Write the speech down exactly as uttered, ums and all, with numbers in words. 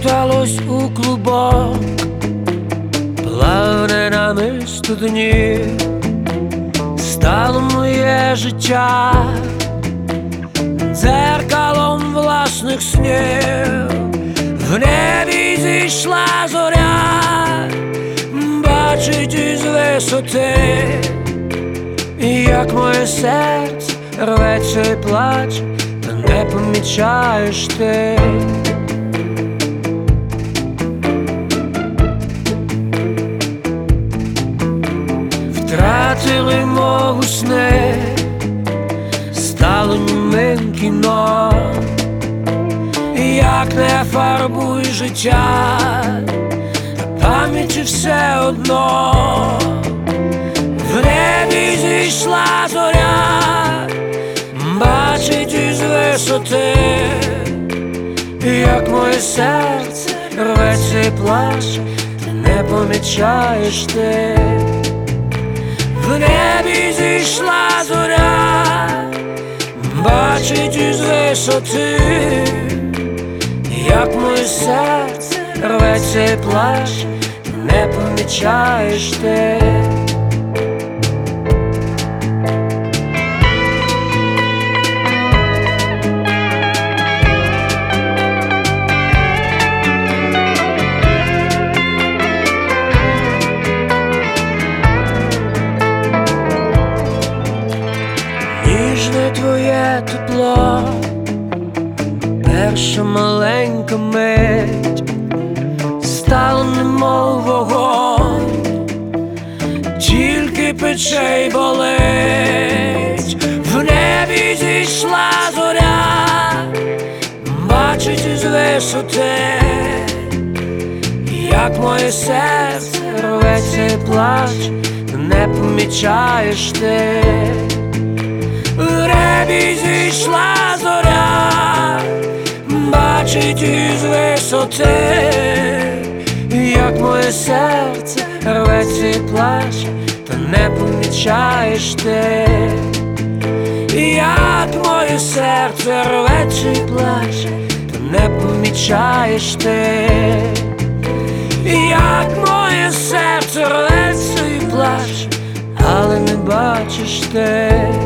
сплуталось у клубок, плавне намисто днів, стало моє життя дзеркалом власних снів. В небі зійшла зоря, бачить із висоти, як моє серце рветься і плаче, та не помічаєш ти. Втратили мову сни, стало німим кіно. Як не фарбуй життя, та пам'яті все одно. В небі зійшла зоря, бачить із висоти, як моє серце рветься і плаче, ти не помічаєш ти. В небі зійшла зоря, бачить із висоти, як моє серце рветься і плаче, ти не помічаєш ти. Ніжне твоє тепло, перша маленька мить, стало немов вогонь, тільки пече й болить. В небі зійшла зоря, бачить із висоти, як моє серце рветься і плаче, не помічаєш ти. В небі зійшла зоря, бачить із висоти, як моє серце рветься і плаче, та не помічаєш ти. Як моє серце рветься і плаче, та не помічаєш ти. Як моє серце рветься і плаче, але не бачиш ти.